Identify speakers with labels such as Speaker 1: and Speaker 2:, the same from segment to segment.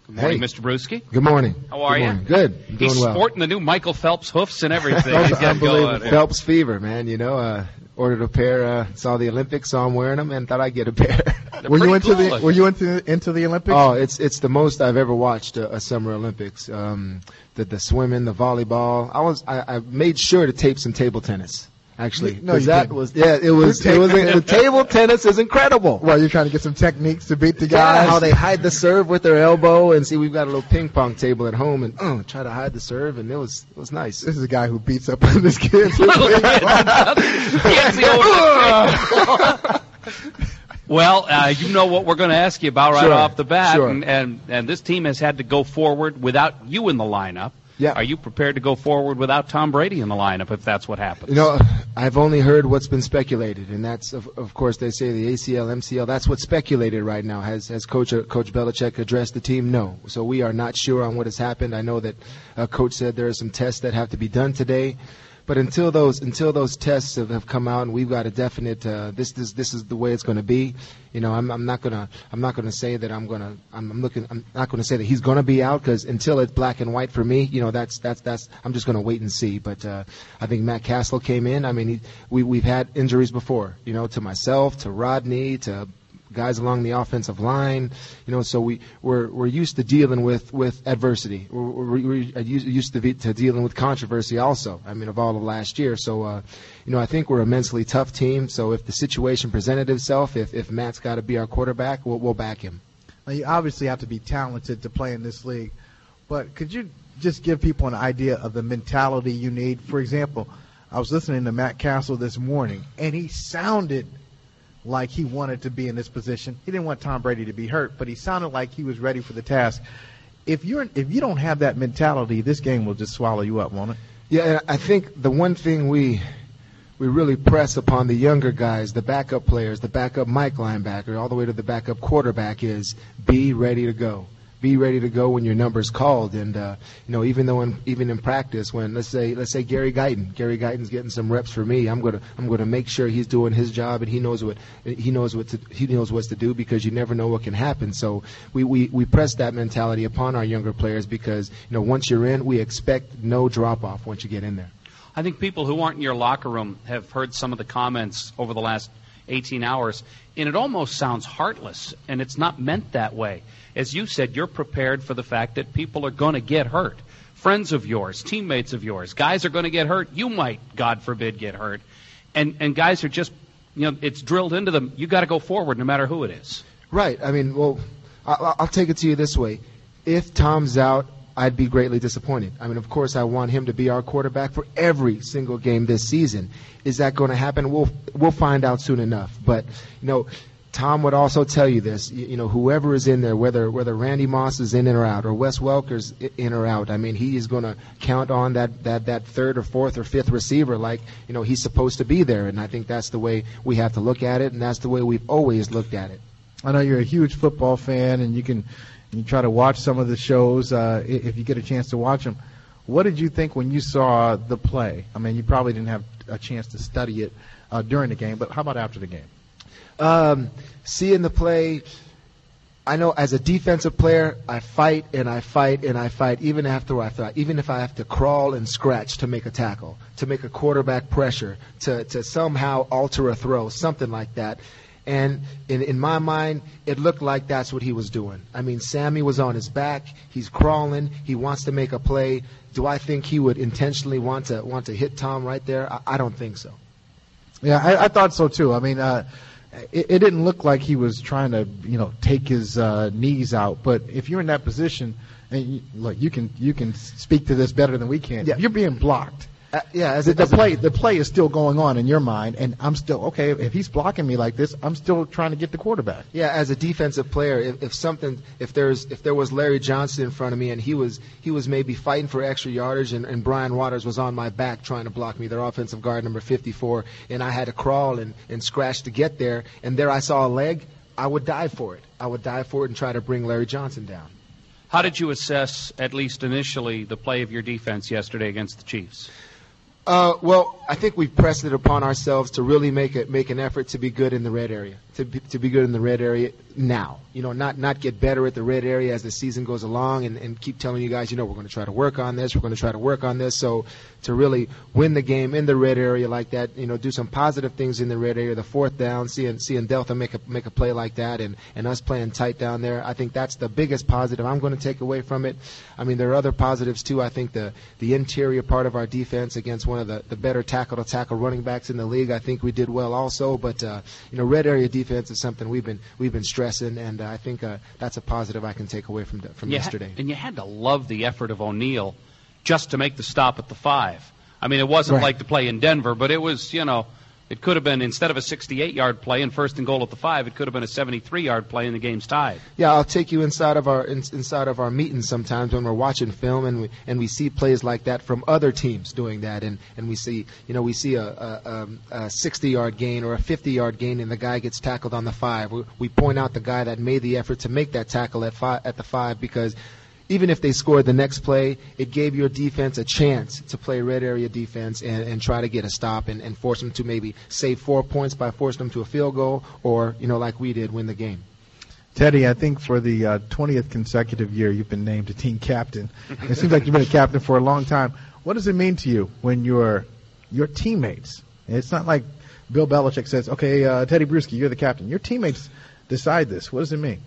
Speaker 1: Good morning,
Speaker 2: Hey.
Speaker 1: Mr. Brewski.
Speaker 2: Good morning.
Speaker 1: How are you?
Speaker 2: Good. I'm doing
Speaker 1: He's
Speaker 2: well.
Speaker 1: sporting the new Michael Phelps hoofs and everything. He's getting
Speaker 2: Unbelievable.
Speaker 1: going.
Speaker 2: Phelps fever, man. You know, ordered a pair. Saw the Olympics, saw him wearing them, and thought I'd get a pair.
Speaker 1: Were you into
Speaker 3: the Olympics?
Speaker 2: Oh, it's the most I've ever watched a Summer Olympics. The swimming, the volleyball. I made sure to tape some table tennis. Actually,
Speaker 3: No, you
Speaker 2: that
Speaker 3: didn't.
Speaker 2: was the table tennis is incredible.
Speaker 3: Well, you're trying to get some techniques to beat the
Speaker 2: Yeah,
Speaker 3: guys.
Speaker 2: how they hide the serve with their elbow, and see, we've got a little ping pong table at home, and try to hide the serve, and it was nice.
Speaker 3: This is a guy who beats up on his kids.
Speaker 1: Well, you know what we're going to ask you about right
Speaker 2: Sure,
Speaker 1: off the bat,
Speaker 2: sure.
Speaker 1: and this team has had to go forward without you in the lineup.
Speaker 2: Yeah.
Speaker 1: Are you prepared to go forward without Tom Brady in the lineup if that's what happens?
Speaker 2: You know, I've only heard what's been speculated, and that's, of course, they say the ACL, MCL. That's what's speculated right now. Has Coach Belichick addressed the team? No. So we are not sure on what has happened. I know that Coach said there are some tests that have to be done today. But until those tests have come out and we've got a definite this is the way it's going to be, you know, I'm not gonna say that I'm not gonna say that he's gonna be out, because until it's black and white for me, you know, that's I'm just gonna wait and see. But I think Matt Castle came in. I mean, we've had injuries before, you know, to myself, to Rodney, to guys along the offensive line, you know, so we're used to dealing with adversity. We're used to dealing with controversy also. I mean, of all of last year. So, you know, I think we're a mentally tough team. So if the situation presented itself, if Matt's got to be our quarterback, we'll back him.
Speaker 3: Now, you obviously have to be talented to play in this league, but could you just give people an idea of the mentality you need? For example, I was listening to Matt Castle this morning, and he sounded like he wanted to be in this position. He didn't want Tom Brady to be hurt, but he sounded like he was ready for the task. If you don't have that mentality, this game will just swallow you up, won't it?
Speaker 2: Yeah, and I think the one thing we really press upon the younger guys, the backup players, the backup Mike linebacker, all the way to the backup quarterback, is be ready to go. Be ready to go when your number's called, and you know, even in practice, when let's say Gary Guyton's getting some reps for me, I'm gonna make sure he's doing his job and he knows what to do, because you never know what can happen. So we press that mentality upon our younger players, because, you know, once you're in, we expect no drop off once you get in there.
Speaker 1: I think people who aren't in your locker room have heard some of the comments over the last 18 hours, and it almost sounds heartless, and it's not meant that way. As you said, you're prepared for the fact that people are going to get hurt. Friends of yours, teammates of yours, guys are going to get hurt. You might, God forbid, get hurt. And guys are just, you know, it's drilled into them. You got to go forward no matter who it is.
Speaker 2: Right. I mean, well, I'll take it to you this way. If Tom's out, I'd be greatly disappointed. I mean, of course, I want him to be our quarterback for every single game this season. Is that going to happen? We'll find out soon enough. But, you know, Tom would also tell you this, you know, whoever is in there, whether Randy Moss is in or out, or Wes Welker's in or out, I mean, he is going to count on that third or fourth or fifth receiver like, you know, he's supposed to be there. And I think that's the way we have to look at it, and that's the way we've always looked at it.
Speaker 3: I know you're a huge football fan, and you try to watch some of the shows if you get a chance to watch them. What did you think when you saw the play? I mean, you probably didn't have a chance to study it during the game, but how about after the game?
Speaker 2: Seeing the play, I know as a defensive player, I fight and I fight and I fight, even after I thought, even if I have to crawl and scratch to make a tackle, to make a quarterback pressure, to somehow alter a throw, something like that. And in my mind, it looked like that's what he was doing. I mean, Sammy was on his back. He's crawling. He wants to make a play. Do I think he would intentionally want to hit Tom right there? I don't think so.
Speaker 3: Yeah, I thought so too. I mean, it didn't look like he was trying to, you know, take his knees out. But if you're in that position, and look, you can speak to this better than we can.
Speaker 2: Yeah.
Speaker 3: If you're being blocked.
Speaker 2: The
Speaker 3: play is still going on in your mind, and I'm still okay. If he's blocking me like this, I'm still trying to get the quarterback.
Speaker 2: Yeah, as a defensive player, if there was Larry Johnson in front of me and he was maybe fighting for extra yardage, and Brian Waters was on my back trying to block me, their offensive guard number 54, and I had to crawl and scratch to get there, and there I saw a leg, I would dive for it. I would dive for it and try to bring Larry Johnson down.
Speaker 1: How did you assess, at least initially, the play of your defense yesterday against the Chiefs?
Speaker 2: Well, I think we've pressed it upon ourselves to really make an effort to be good in the red area, to be good in the red area now. Not get better at the red area as the season goes along and keep telling you guys, we're going to try to work on this. We're going to try to work on this. So to really win the game in the red area like that, do some positive things in the red area, the fourth down, seeing Delta make a play like that and us playing tight down there. I think that's the biggest positive I'm going to take away from it. I mean, there are other positives too. I think the interior part of our defense against one of the better tackle-to-tackle running backs in the league, I think we did well also. But red area defense is something we've been stressing, and I think that's a positive I can take away from yesterday.
Speaker 1: And you had to love the effort of O'Neal just to make the stop at the 5. I mean, it wasn't like to play in Denver, but it was, it could have been, instead of a 68-yard play and first and goal at the 5, it could have been a 73-yard play and the game's tied.
Speaker 2: Yeah, I'll take you inside of our meetings sometimes when we're watching film and we see plays like that from other teams doing that, and we see a 60-yard gain or a 50-yard gain and the guy gets tackled on the 5. We point out the guy that made the effort to make that tackle at the 5 because even if they scored the next play, it gave your defense a chance to play red area defense and try to get a stop and force them to maybe save 4 points by forcing them to a field goal or, like we did, win the game.
Speaker 3: Teddy, I think for the 20th consecutive year you've been named a team captain. It seems like you've been a captain for a long time. What does it mean to you when your teammates, it's not like Bill Belichick says, okay, Teddy Bruschi, you're the captain. Your teammates decide this. What does it mean?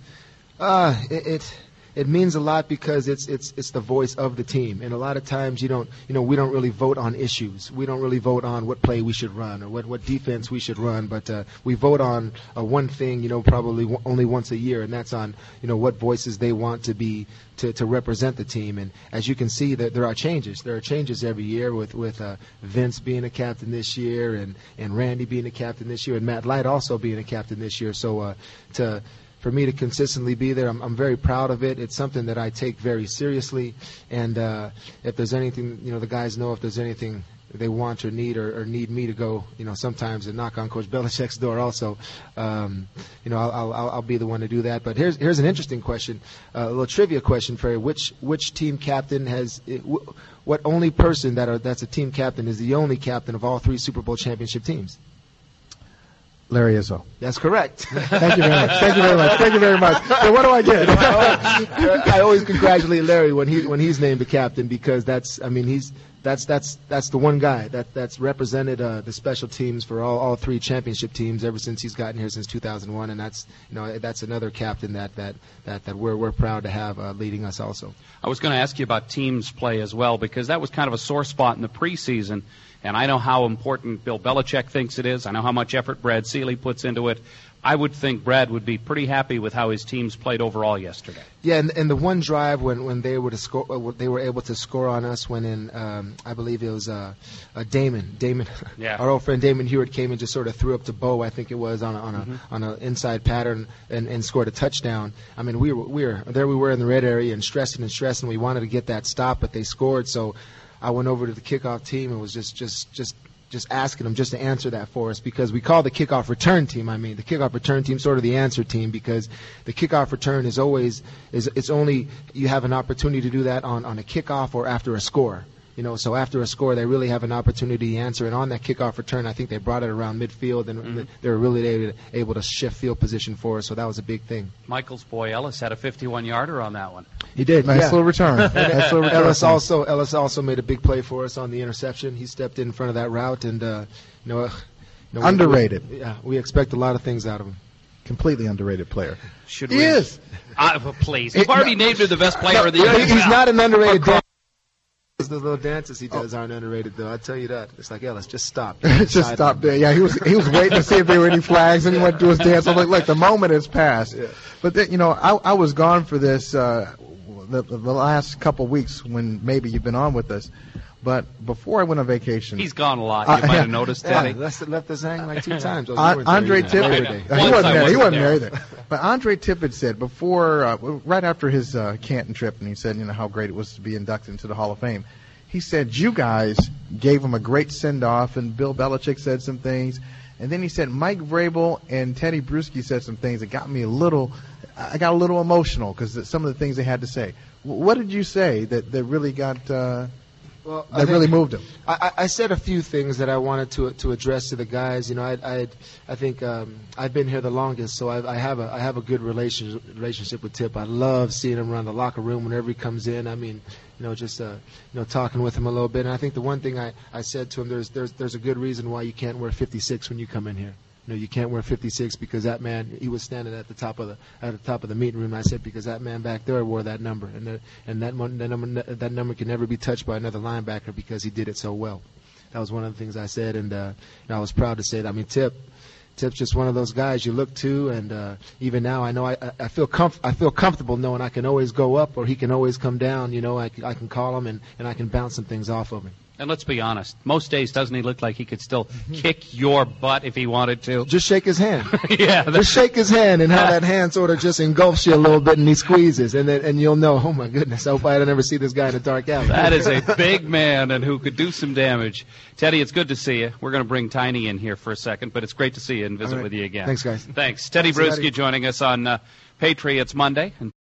Speaker 2: It means a lot because it's the voice of the team, and a lot of times we don't really vote on issues. We don't really vote on what play we should run or what defense we should run, but we vote on one thing, probably only once a year, and that's on what voices they want to be to represent the team. And as you can see, that there are changes. There are changes every year with Vince being a captain this year and Randy being a captain this year and Matt Light also being a captain this year. So for me to consistently be there, I'm very proud of it. It's something that I take very seriously. And if there's anything, the guys know if there's anything they want or need me to go, sometimes and knock on Coach Belichick's door also, I'll be the one to do that. But here's an interesting question, a little trivia question for you. Which team captain what only person that's a team captain is the only captain of all 3 Super Bowl championship teams?
Speaker 3: Larry Izzo.
Speaker 2: That's correct.
Speaker 3: Thank you very much. Thank you very much. Thank you very much. So what do I get?
Speaker 2: I always congratulate Larry when he's named the captain because that's the one guy that's represented the special teams for all 3 championship teams ever since he's gotten here since 2001, and that's another captain that we're proud to have leading us also.
Speaker 1: I was going to ask you about teams play as well because that was kind of a sore spot in the preseason. And I know how important Bill Belichick thinks it is. I know how much effort Brad Seeley puts into it. I would think Brad would be pretty happy with how his teams played overall yesterday.
Speaker 2: Yeah, and the one drive when they were able to score on us when I believe it was Damon,
Speaker 1: yeah.
Speaker 2: Our old friend Damon Hewitt came and just sort of threw up to Bo, I think it was on an inside pattern and scored a touchdown. I mean, we were in the red area and stressing. We wanted to get that stop, but they scored. So I went over to the kickoff team and was just asking them just to answer that for us because we call the kickoff return team. I mean, the kickoff return team sort of the answer team because the kickoff return is only you have an opportunity to do that on a kickoff or after a score. So after a score, they really have an opportunity to answer. And on that kickoff return, I think they brought it around midfield, and they were really able to shift field position for us. So that was a big thing.
Speaker 1: Michael's boy Ellis had a 51-yarder on that one.
Speaker 2: He did.
Speaker 3: Nice little return.
Speaker 2: Ellis also made a big play for us on the interception. He stepped in front of that route, and
Speaker 3: underrated.
Speaker 2: We expect a lot of things out of him.
Speaker 3: Completely underrated player.
Speaker 1: He
Speaker 3: is.
Speaker 1: Please, you've already named him the best player of the year.
Speaker 2: He's not an underrated. The little dances he does aren't underrated, though. I tell you that. It's like, Ellis, just stop.
Speaker 3: Just stop there. Yeah, he was waiting to see if there were any flags, and he went to his dance. I'm like, look, the moment has passed. Yeah. But then, I was gone for this the last couple weeks when maybe you've been on with us. But before I went on vacation,
Speaker 1: he's gone a lot. You might have noticed, Teddy.
Speaker 2: Yeah, left us hanging like 2 times.
Speaker 3: Andre Tippett, he wasn't there either. But Andre Tippett said before, right after his Canton trip, and he said, how great it was to be inducted into the Hall of Fame. He said you guys gave him a great send off, and Bill Belichick said some things, and then he said Mike Vrabel and Teddy Bruschi said some things that got me I got a little emotional because some of the things they had to say. What did you say that really got
Speaker 2: Well,
Speaker 3: that really moved him?
Speaker 2: I said a few things that I wanted to address to the guys. You know, I think I've been here the longest, so I have a good relationship with Tip. I love seeing him around the locker room whenever he comes in. I mean, you know, just talking with him a little bit. And I think the one thing I said to him, there's a good reason why you can't wear 56 when you come in here. You know, you can't wear 56 because that man, he was standing at the top of the meeting room. And I said because that man back there wore that number, and that number can never be touched by another linebacker because he did it so well. That was one of the things I said, and I was proud to say that. I mean, Tip's just one of those guys you look to, and even now I know I feel comfortable knowing I can always go up or he can always come down. You know, I can call him and I can bounce some things off of him.
Speaker 1: And let's be honest, most days doesn't he look like he could still kick your butt if he wanted to?
Speaker 2: Just shake his hand.
Speaker 1: Yeah,
Speaker 2: just shake his hand, and how that hand sort of just engulfs you a little bit, and he squeezes, and you'll know, oh my goodness, I hope I never see this guy in a dark alley.
Speaker 1: That is a big man and who could do some damage. Teddy, it's good to see you. We're going to bring Tiny in here for a second, but it's great to see you and visit with you again.
Speaker 2: Thanks, guys.
Speaker 1: Thanks. Teddy Bruschi joining us on Patriots Monday.